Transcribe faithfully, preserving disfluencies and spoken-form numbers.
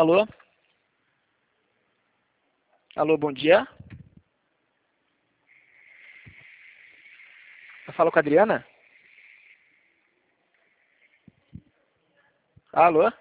Alô? Alô, bom dia. Eu falo com a Adriana? Alô?